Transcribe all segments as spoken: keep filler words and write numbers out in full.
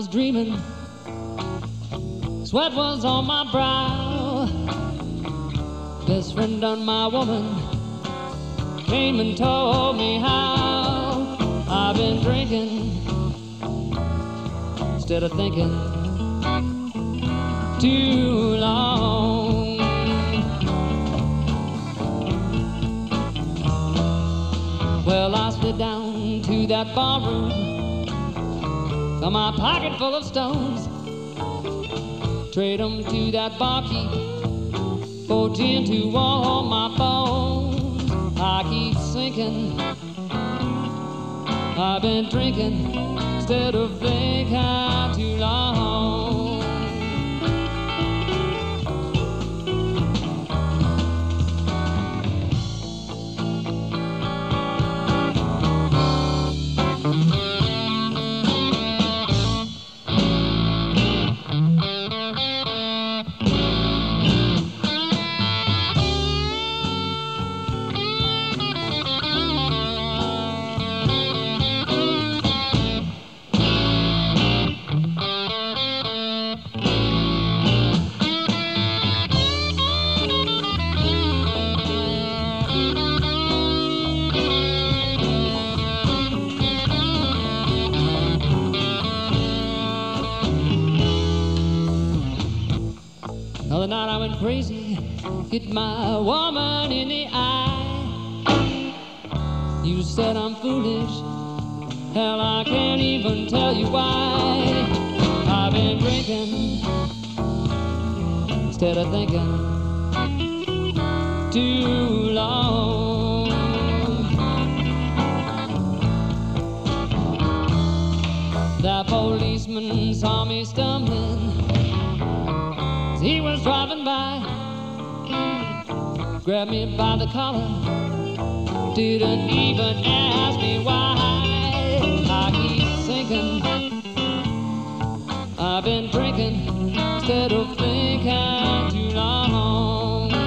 dreaming, sweat was on my brow. Best friend on my woman came and told me how. I've been drinking instead of thinking too long. Well, I slid down to that barroom, got my pocket full of stones, trade 'em to that barkeep for gin to warm my bones. I keep sinking, I've been drinking instead of thinking too long. The night I went crazy, hit my woman in the eye. You said I'm foolish, hell I can't even tell you why. I've been drinking instead of thinking too long. That policeman saw me stumbling, he was driving by, grabbed me by the collar, didn't even ask me why. I keep sinking, I've been drinking instead of thinking too long.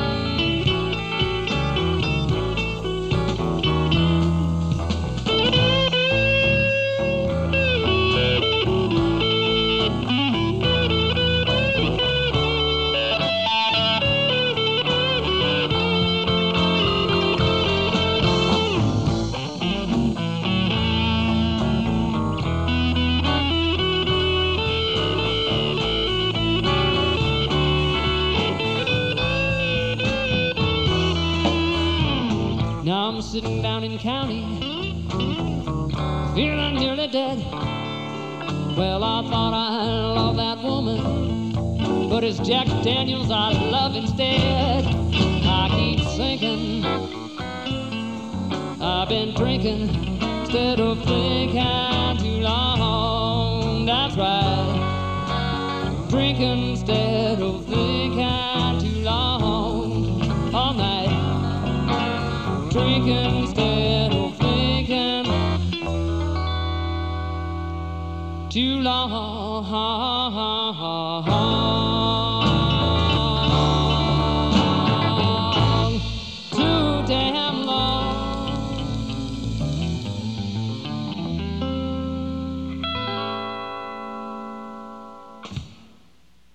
Now I'm sitting down in county, feeling nearly dead. Well, I thought I loved that woman, but it's Jack Daniels I love instead. I keep sinking, I've been drinking instead of thinking too long. That's right, drinking instead of thinking too long. All night, drinking instead of thinking too long.